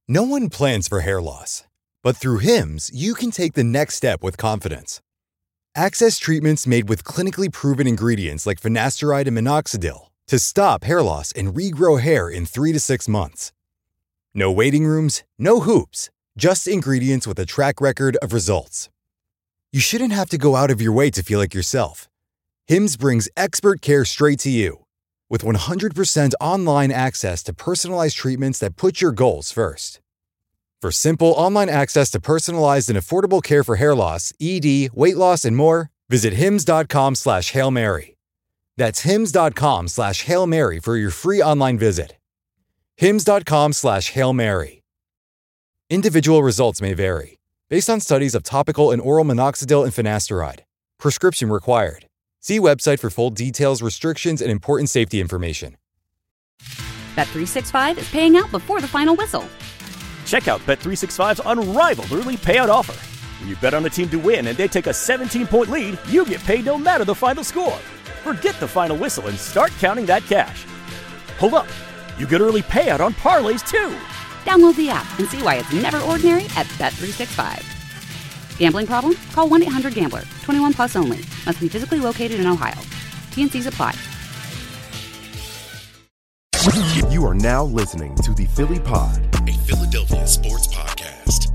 No one plans for hair loss, but through Hims, you can take the next step with confidence. Access treatments made with clinically proven ingredients like finasteride and minoxidil to stop hair loss and regrow hair in 3 to 6 months. No waiting rooms, no hoops, just ingredients with a track record of results. You shouldn't have to go out of your way to feel like yourself. Hims brings expert care straight to you. With 100% online access to personalized treatments that put your goals first. For simple online access to personalized and affordable care for hair loss, ED, weight loss, and more, visit hims.com/Hail Mary. That's hims.com/Hail Mary for your free online visit. hims.com/Hail Mary. Individual results may vary, based on studies of topical and oral minoxidil and finasteride. Prescription required. See website for full details, restrictions, and important safety information. Bet365 is paying out before the final whistle. Check out Bet365's unrivaled early payout offer. When you bet on a team to win and they take a 17-point lead, you get paid no matter the final score. Forget the final whistle and start counting that cash. Hold up, you get early payout on parlays too. Download the app and see why it's never ordinary at Bet365. Gambling problem? Call 1-800-GAMBLER. 21 plus only. Must be physically located in Ohio. T&Cs apply. You are now listening to the Philly Pod, a Philadelphia sports podcast.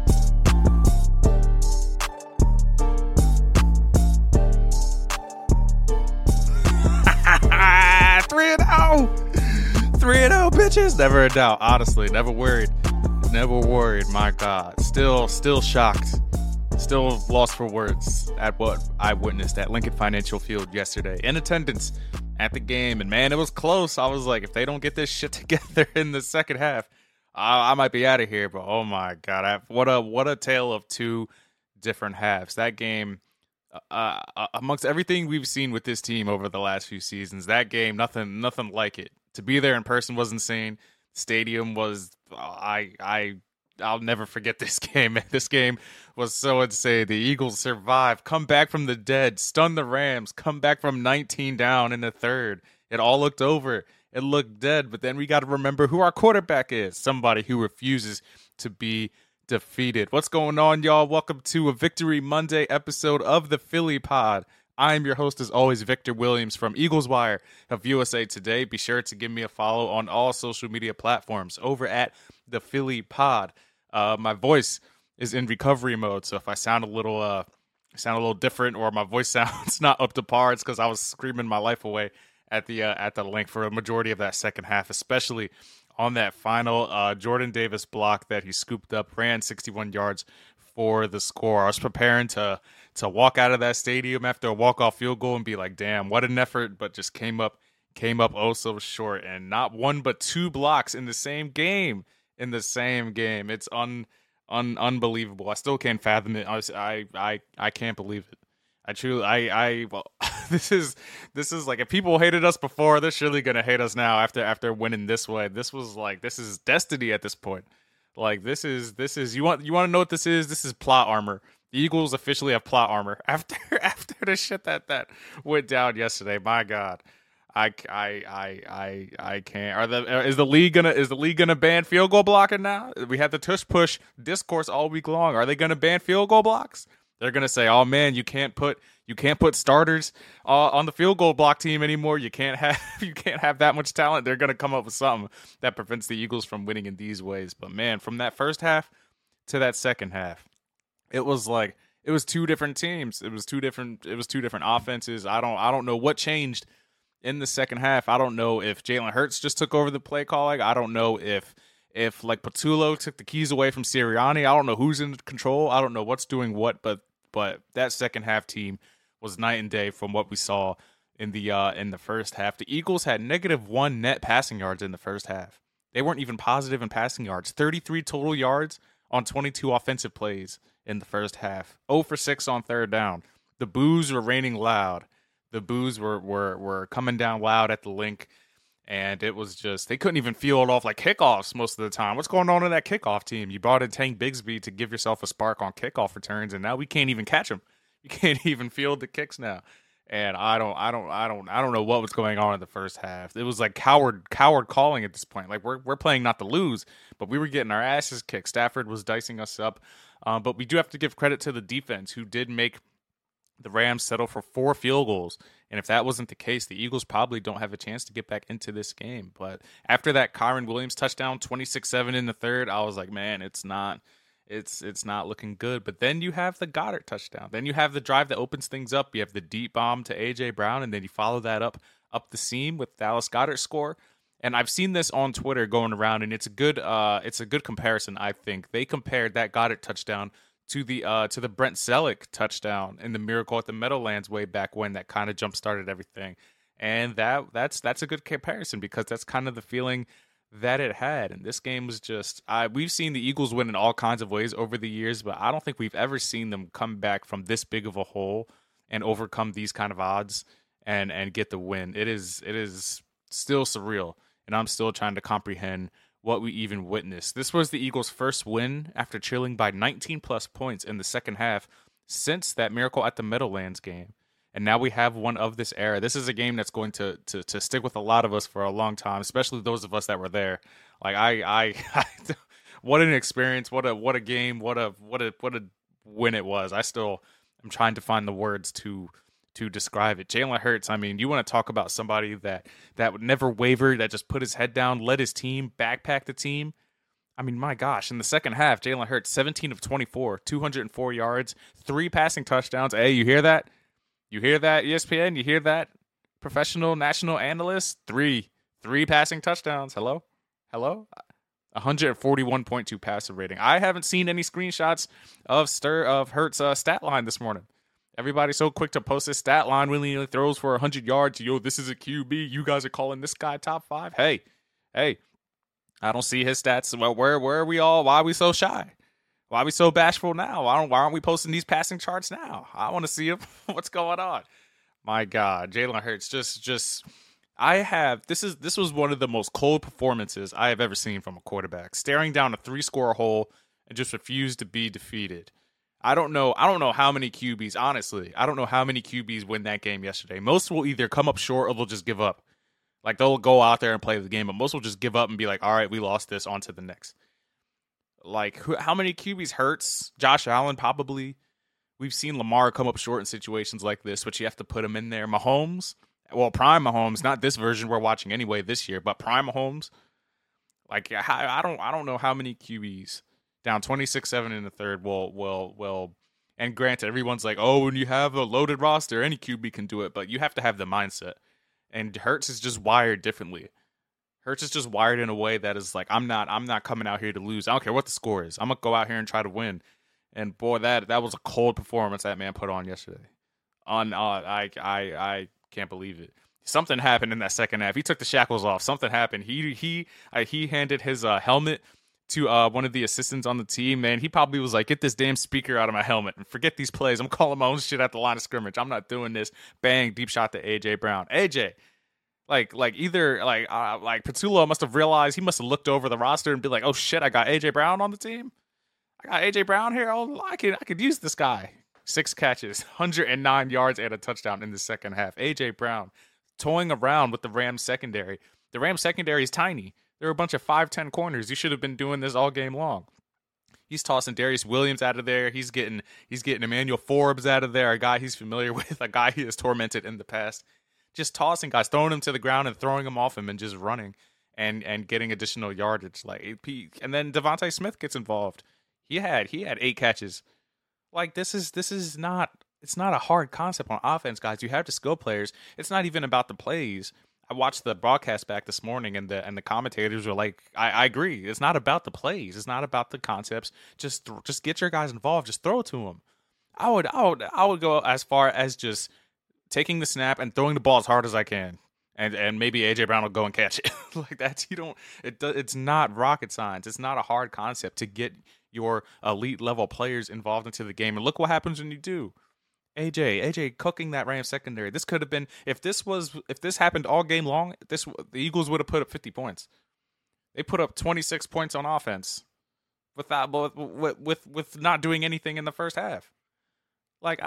Three and oh, 3-0, bitches. Never a doubt. Honestly, never worried. Never worried. My God. Still shocked. Still lost for words at what I witnessed at Lincoln Financial Field yesterday. In attendance at the game. And man, it was close. I was like, if they don't get this shit together in the second half, I might be out of here. But oh my God, what a tale of two different halves. That game, amongst everything we've seen with this team over the last few seasons, that game, nothing like it. To be there in person was insane. Stadium was, I'll never forget this game. This game was so insane. The Eagles survived, come back from the dead, stun the Rams, come back from 19 down in the third. It all looked over. It looked dead, but then we got to remember who our quarterback is. Somebody who refuses to be defeated. What's going on, y'all? Welcome to a Victory Monday episode of the Philly Pod. I am your host, as always, Victor Williams from Eagles Wire of USA Today. Be sure to give me a follow on all social media platforms over at the Philly Pod. My voice is in recovery mode, so if I sound a little different or my voice sounds not up to par, it's because I was screaming my life away at the link for a majority of that second half, especially on that final Jordan Davis block that he scooped up, ran 61 yards for the score. I was preparing to walk out of that stadium after a walk-off field goal and be like, damn, what an effort, but just came up oh so short, and not one but two blocks in the same game. It's unbelievable. I still can't fathom it. I can't believe it. This is like, if people hated us before, they're surely gonna hate us now after winning this way. This is destiny at this point. Like, this is you want to know what this is? This is plot armor. The Eagles officially have plot armor after the shit that went down yesterday. My God. I can't. Is the league gonna ban field goal blocking now? We had the tush push discourse all week long. Are they gonna ban field goal blocks? They're gonna say, "Oh man, you can't put starters on the field goal block team anymore. You can't have that much talent." They're gonna come up with something that prevents the Eagles from winning in these ways. But man, from that first half to that second half, it was two different teams. It was two different offenses. I don't know what changed in the second half. I don't know if Jalen Hurts just took over the play calling. I don't know if like Patullo took the keys away from Sirianni. I don't know who's in control. I don't know what's doing what, but that second half team was night and day from what we saw in the first half. The Eagles had -1 net passing yards in the first half. They weren't even positive in passing yards. 33 total yards on 22 offensive plays in the first half. 0 for 6 on third down. The boos were raining loud. The boos were coming down loud at the link, and it was just, they couldn't even field off like kickoffs most of the time. What's going on in that kickoff team? You brought in Tank Bigsby to give yourself a spark on kickoff returns, and now we can't even catch them. You can't even field the kicks now. And I don't know what was going on in the first half. It was like coward calling at this point. Like we're playing not to lose, but we were getting our asses kicked. Stafford was dicing us up. But we do have to give credit to the defense, who did make the Rams settle for 4 field goals. And if that wasn't the case, the Eagles probably don't have a chance to get back into this game. But after that Kyren Williams touchdown, 26-7 in the third, I was like, man, it's not looking good. But then you have the Goddard touchdown. Then you have the drive that opens things up. You have the deep bomb to A.J. Brown, and then you follow that up the seam with Dallas Goedert score. And I've seen this on Twitter going around, and it's a good comparison, I think. They compared that Goddard touchdown to the Brent Selleck touchdown in the Miracle at the Meadowlands way back when, that kind of jump-started everything. And that's a good comparison, because that's kind of the feeling that it had. And this game was just, we've seen the Eagles win in all kinds of ways over the years, but I don't think we've ever seen them come back from this big of a hole and overcome these kind of odds and get the win. It is still surreal, and I'm still trying to comprehend what we even witnessed. This was the Eagles' first win after trailing by 19-plus points in the second half since that Miracle at the Meadowlands game. And now we have one of this era. This is a game that's going to stick with a lot of us for a long time, especially those of us that were there. Like I what an experience! What a game! What a win it was! I still am trying to find the words to describe it. Jalen Hurts, I mean, you want to talk about somebody that never wavered, that just put his head down, led his team, backpacked the team. I mean, my gosh, in the second half, Jalen Hurts, 17 of 24, 204 yards, 3 passing touchdowns. Hey, you hear that? You hear that, ESPN? You hear that, professional national analyst? 3 passing touchdowns. Hello? 141.2 passer rating. I haven't seen any screenshots of Hurts' stat line this morning. Everybody's so quick to post his stat line when he throws for 100 yards. Yo, this is a QB. You guys are calling this guy top 5. Hey, I don't see his stats. Well, where are we all? Why are we so shy? Why are we so bashful now? Why aren't we posting these passing charts now? I want to see him. What's going on? My God, Jalen Hurts this was one of the most cold performances I have ever seen from a quarterback. Staring down a 3-score hole and just refused to be defeated. I don't know how many QBs, honestly. I don't know how many QBs win that game yesterday. Most will either come up short or they'll just give up. Like, they'll go out there and play the game, but most will just give up and be like, all right, we lost this, on to the next. Like, how many QBs Hurts? Josh Allen, probably. We've seen Lamar come up short in situations like this, but you have to put him in there. Mahomes, well, prime Mahomes, not this version we're watching anyway this year, but prime Mahomes. Like, I don't know how many QBs down 26-7 in the third will. And granted, everyone's like, oh, when you have a loaded roster, any QB can do it, but you have to have the mindset. And Hurts is just wired differently. Hurts is just wired in a way that is like, I'm not coming out here to lose. I don't care what the score is. I'm gonna go out here and try to win. And boy, that was a cold performance that man put on yesterday. I can't believe it. Something happened in that second half. He took the shackles off. Something happened. He handed his helmet to one of the assistants on the team. Man, he probably was like, get this damn speaker out of my helmet and forget these plays. I'm calling my own shit at the line of scrimmage. I'm not doing this. Bang, deep shot to A.J. Brown. A.J., either Patullo must have realized, he must have looked over the roster and be like, oh shit, I got A.J. Brown on the team. I got A.J. Brown here. Oh, I could use this guy. 6 catches, 109 yards and a touchdown in the second half. A.J. Brown toying around with the Rams secondary. The Rams secondary is tiny. There are a bunch of 5'10" corners. You should have been doing this all game long. He's tossing Darius Williams out of there. He's getting Emmanuel Forbes out of there, a guy he's familiar with, a guy he has tormented in the past. Just tossing guys, throwing him to the ground and throwing him off him and just running and getting additional yardage. And then Devontae Smith gets involved. He had 8 catches. Like, this is not, it's not a hard concept on offense, guys. You have to skill players. It's not even about the plays. I watched the broadcast back this morning, and the commentators were like, I agree. It's not about the plays. It's not about the concepts. Just get your guys involved. Just throw it to them. I would go as far as just taking the snap and throwing the ball as hard as I can, and maybe A.J. Brown will go and catch it. Like that, it's not rocket science. It's not a hard concept to get your elite level players involved into the game. And look what happens when you do. AJ cooking that Rams secondary. This could have been, if this happened all game long, the Eagles would have put up 50 points. They put up 26 points on offense with not doing anything in the first half. Like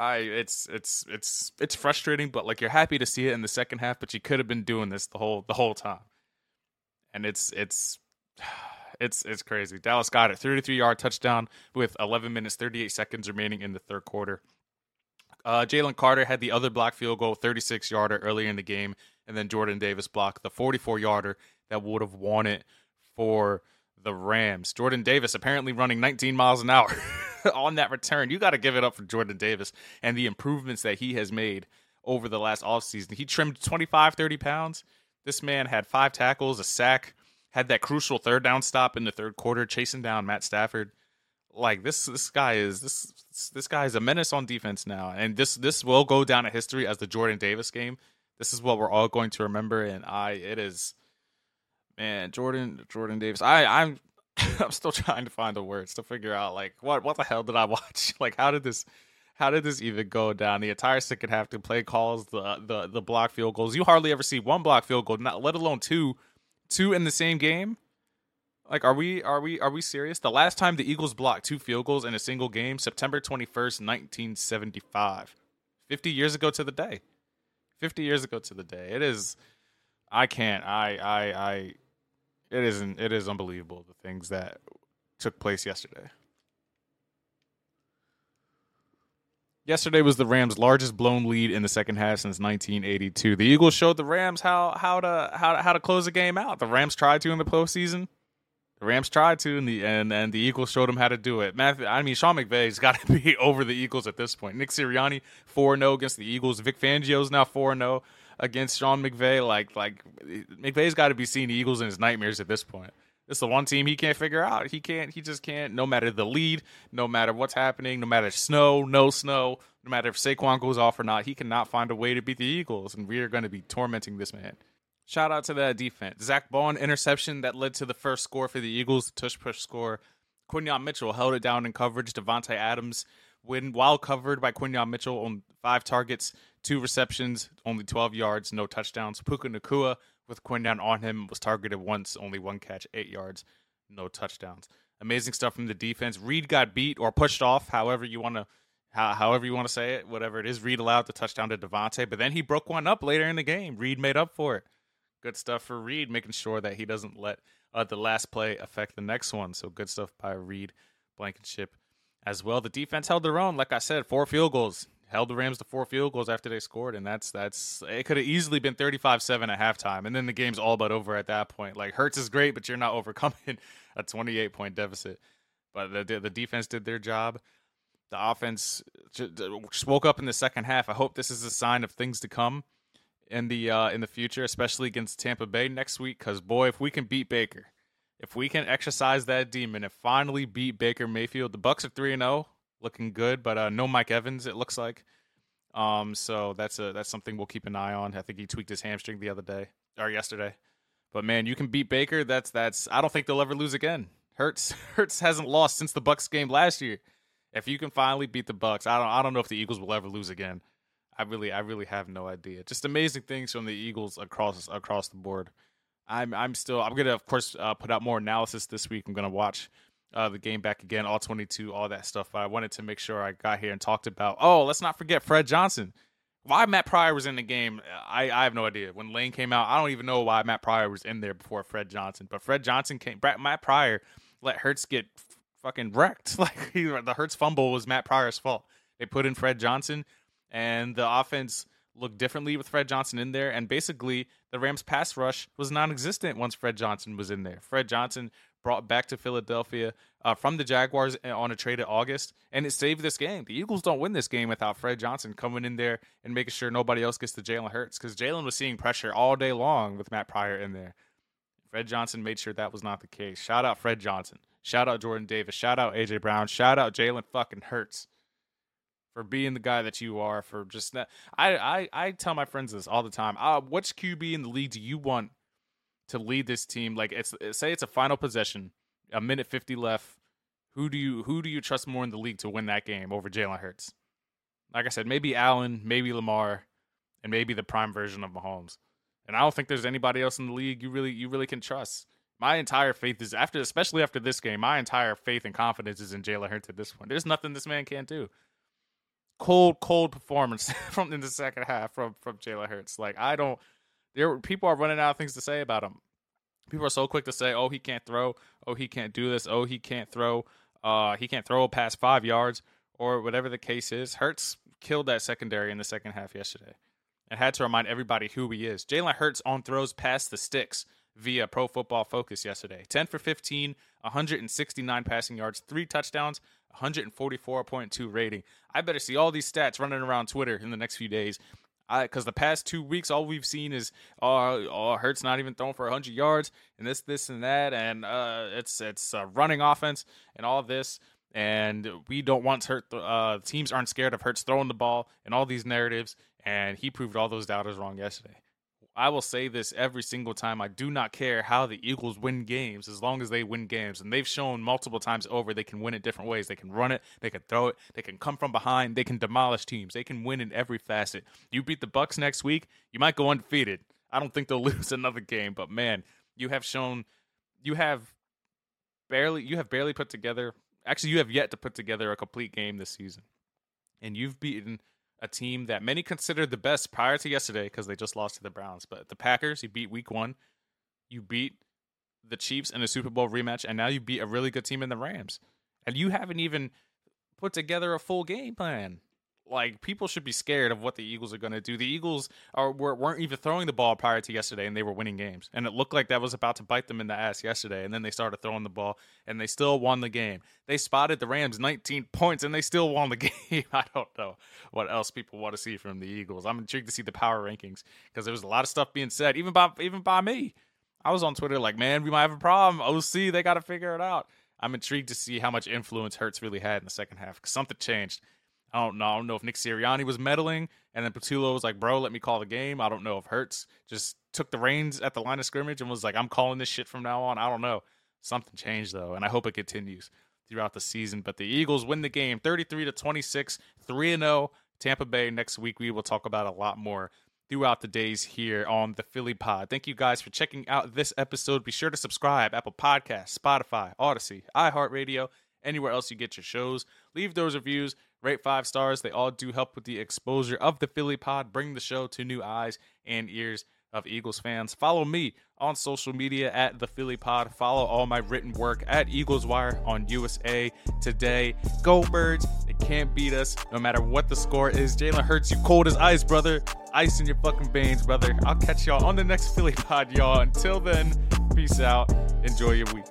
it's frustrating, but like you're happy to see it in the second half. But you could have been doing this the whole time, and it's crazy. Dallas got it, 33-yard touchdown with 11 minutes 38 seconds remaining in the third quarter. Jalen Carter had the other block field goal, 36-yarder earlier in the game, and then Jordan Davis blocked the 44-yarder that would have won it for the Rams. Jordan Davis apparently running 19 miles an hour on that return. You got to give it up for Jordan Davis and the improvements that he has made over the last offseason. He trimmed 25, 30 pounds. This man had 5 tackles, a sack, had that crucial third down stop in the third quarter, chasing down Matt Stafford. Like this guy is a menace on defense now, and this will go down in history as the Jordan Davis game. This is what we're all going to remember, and Jordan Davis. I'm still trying to find the words to figure out like what the hell did I watch? Like how did this even go down? The entire second half, the play calls, the block field goals. You hardly ever see one block field goal, not let alone two in the same game. Like, are we serious? The last time the Eagles blocked 2 field goals in a single game, September 21st, 1975. 50 years ago to the day. 50 years ago to the day. It is, it is unbelievable the things that took place yesterday. Yesterday was the Rams' largest blown lead in the second half since 1982. The Eagles showed the Rams how to close the game out. The Rams tried to in the postseason. The Rams tried to, and the Eagles showed them how to do it. Sean McVay's got to be over the Eagles at this point. Nick Sirianni 4-0 against the Eagles. Vic Fangio's now 4-0 against Sean McVay. Like McVay's got to be seeing the Eagles in his nightmares at this point. It's the one team he can't figure out. He just can't. No matter the lead, no matter what's happening, no matter snow, no matter if Saquon goes off or not, he cannot find a way to beat the Eagles, and we are going to be tormenting this man. Shout out to that defense. Zach Bond interception that led to the first score for the Eagles, the tush-push score. Quinyon Mitchell held it down in coverage. Devontae Adams while covered by Quinyon Mitchell on 5 targets, 2 receptions, only 12 yards, no touchdowns. Puka Nacua with Quinyon on him was targeted once, only 1 catch, 8 yards, no touchdowns. Amazing stuff from the defense. Reed got beat or pushed off, however you want to say it, whatever it is. Reed allowed the touchdown to Devontae, but then he broke one up later in the game. Reed made up for it. Good stuff for Reed, making sure that he doesn't let the last play affect the next one. So good stuff by Reed Blankenship as well. The defense held their own. Like I said, 4 field goals. Held the Rams to 4 field goals after they scored, and that's it could have easily been 35-7 at halftime, and then the game's all but over at that point. Like, Hurts is great, but you're not overcoming a 28-point deficit. But the defense did their job. The offense just woke up in the second half. I hope this is a sign of things to come in the future, especially against Tampa Bay next week, because, boy, if we can beat Baker, if we can exercise that demon and finally beat Baker Mayfield, the Bucs are 3-0, looking good, but no Mike Evans, it looks like. So that's something we'll keep an eye on. I think he tweaked his hamstring yesterday. But, man, you can beat Baker. That's I don't think they'll ever lose again. Hurts hasn't lost since the Bucs game last year. If you can finally beat the Bucs, I don't know if the Eagles will ever lose again. I really have no idea. Just amazing things from the Eagles across the board. I'm gonna, of course, put out more analysis this week. I'm gonna watch the game back again, all 22, all that stuff. But I wanted to make sure I got here and talked about. Oh, let's not forget Fred Johnson. Why Matt Pryor was in the game, I have no idea. When Lane came out, I don't even know why Matt Pryor was in there before Fred Johnson. But Fred Johnson Matt Pryor let Hurts get fucking wrecked. Like the Hurts fumble was Matt Pryor's fault. They put in Fred Johnson, and the offense looked differently with Fred Johnson in there. And basically, the Rams' pass rush was non-existent once Fred Johnson was in there. Fred Johnson brought back to Philadelphia from the Jaguars on a trade in August, and it saved this game. The Eagles don't win this game without Fred Johnson coming in there and making sure nobody else gets to Jalen Hurts, because Jalen was seeing pressure all day long with Matt Pryor in there. Fred Johnson made sure that was not the case. Shout out Fred Johnson. Shout out Jordan Davis. Shout out A.J. Brown. Shout out Jalen fucking Hurts for being the guy that you are. For just I tell my friends this all the time. Which QB in the league do you want to lead this team? Like, say it's a final possession, a minute 50 left. Who do you trust more in the league to win that game over Jalen Hurts? Like I said, maybe Allen, maybe Lamar, and maybe the prime version of Mahomes. And I don't think there's anybody else in the league you really can trust. My entire faith is especially after this game. My entire faith and confidence is in Jalen Hurts at this point. There's nothing this man can't do. cold performance in the second half from Jalen Hurts. Like, people are running out of things to say about him. People are so quick to say, oh, he can't throw. Oh, he can't do this. Oh, he can't throw. He can't throw past 5 yards or whatever the case is. Hurts killed that secondary in the second half yesterday and had to remind everybody who he is. Jalen Hurts on throws past the sticks via Pro Football Focus yesterday. 10 for 15, 169 passing yards, 3 touchdowns, 144.2 rating. I better see all these stats running around Twitter in the next few days. Because the past 2 weeks, all we've seen is Hurts not even throwing for 100 yards and this and that, and it's a running offense and all this, and we don't want teams aren't scared of Hurts throwing the ball and all these narratives, and he proved all those doubters wrong yesterday. I will say this every single time. I do not care how the Eagles win games as long as they win games. And they've shown multiple times over they can win in different ways. They can run it. They can throw it. They can come from behind. They can demolish teams. They can win in every facet. You beat the Bucs next week, you might go undefeated. I don't think they'll lose another game. But, man, you have shown you have barely put together – actually, you have yet to put together a complete game this season. And you've beaten – a team that many considered the best prior to yesterday because they just lost to the Browns. But the Packers, you beat week 1. You beat the Chiefs in a Super Bowl rematch, and now you beat a really good team in the Rams. And you haven't even put together a full game plan. Like, people should be scared of what the Eagles are going to do. The Eagles weren't even throwing the ball prior to yesterday, and they were winning games. And it looked like that was about to bite them in the ass yesterday, and then they started throwing the ball, and they still won the game. They spotted the Rams 19 points, and they still won the game. I don't know what else people want to see from the Eagles. I'm intrigued to see the power rankings because there was a lot of stuff being said, even by me. I was on Twitter like, man, we might have a problem. OC, they got to figure it out. I'm intrigued to see how much influence Hurts really had in the second half because something changed. I don't know if Nick Sirianni was meddling, and then Patullo was like, bro, let me call the game. I don't know if Hurts just took the reins at the line of scrimmage and was like, I'm calling this shit from now on. I don't know. Something changed, though, and I hope it continues throughout the season. But the Eagles win the game 33-26, 3-0. Tampa Bay next week. We will talk about a lot more throughout the days here on the Philly Pod. Thank you guys for checking out this episode. Be sure to subscribe, Apple Podcasts, Spotify, Odyssey, iHeartRadio, anywhere else you get your shows. Leave those reviews. Rate 5 stars. They all do help with the exposure of the Philly Pod, bring the show to new eyes and ears of Eagles fans. Follow me on social media at the Philly Pod. Follow all my written work at Eagles Wire on USA Today. Go Birds. They can't beat us no matter what the score is. Jalen Hurts, you cold as ice, brother. Ice in your fucking veins, brother. I'll catch y'all on the next Philly Pod, y'all. Until then, peace out. Enjoy your week.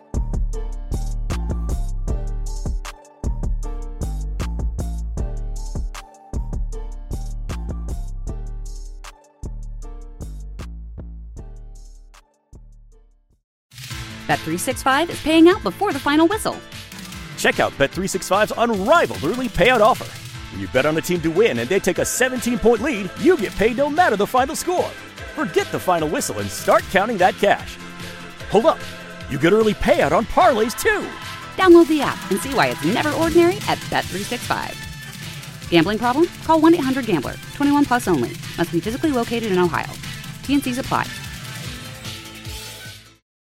Bet365 is paying out before the final whistle. Check out Bet365's unrivaled early payout offer. When you bet on a team to win and they take a 17-point lead, you get paid no matter the final score. Forget the final whistle and start counting that cash. Hold up. You get early payout on parlays, too. Download the app and see why it's never ordinary at Bet365. Gambling problem? Call 1-800-GAMBLER. 21 plus only. Must be physically located in Ohio. T&Cs apply.